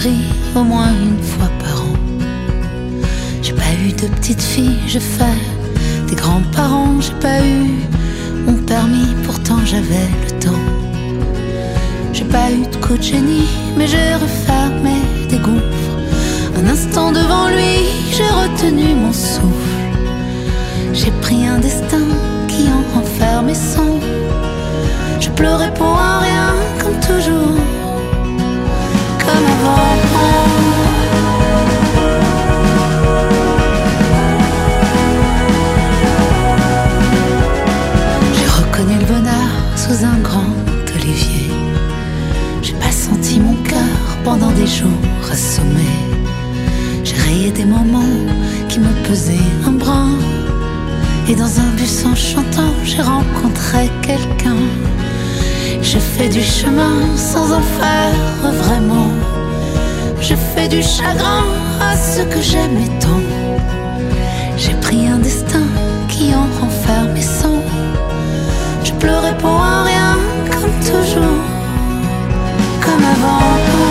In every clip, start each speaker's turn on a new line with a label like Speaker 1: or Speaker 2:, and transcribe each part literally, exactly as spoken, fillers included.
Speaker 1: boulangerie au moins une fois par an. J'ai pas eu de petite fille, j'ai fait des grands-parents. J'ai pas eu mon permis, pourtant j'avais le temps. J'ai pas eu de coup de génie, mais j'ai refermé des gouffres. Un instant devant lui, j'ai retenu mon souffle. J'ai pris un destin qui en renferme et sans. Je pleurais pour un rien, comme toujours, comme avant. J'ai reconnu le bonheur sous un grand olivier. J'ai pas senti mon cœur pendant des jours assommés. J'ai rayé des moments qui me pesaient un brin. Et dans un bus en chantant, j'ai rencontré quelqu'un. J'ai fait du chemin sans en faire vraiment. J'ai fait du chagrin à ce que j'aimais tant. J'ai pris un destin qui en renferme et sans. Je pleurais pour un rien, comme toujours, comme avant.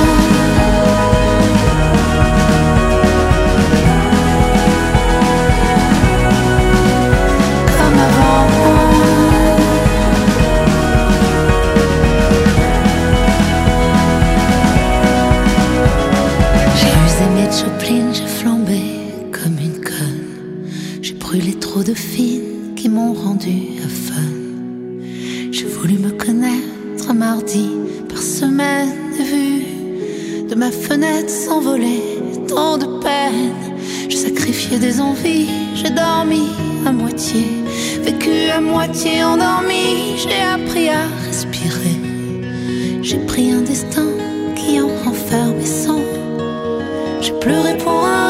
Speaker 1: J'ai flambé comme une conne. J'ai brûlé trop de filles qui m'ont rendu à fun. J'ai voulu me connaître mardi par semaine. Vu de ma fenêtre s'envoler tant de peine. J'ai sacrifié des envies, j'ai dormi à moitié, vécu à moitié endormi. J'ai appris à respirer. J'ai pris un destin qui en renferme et sans. J'ai pleuré pour un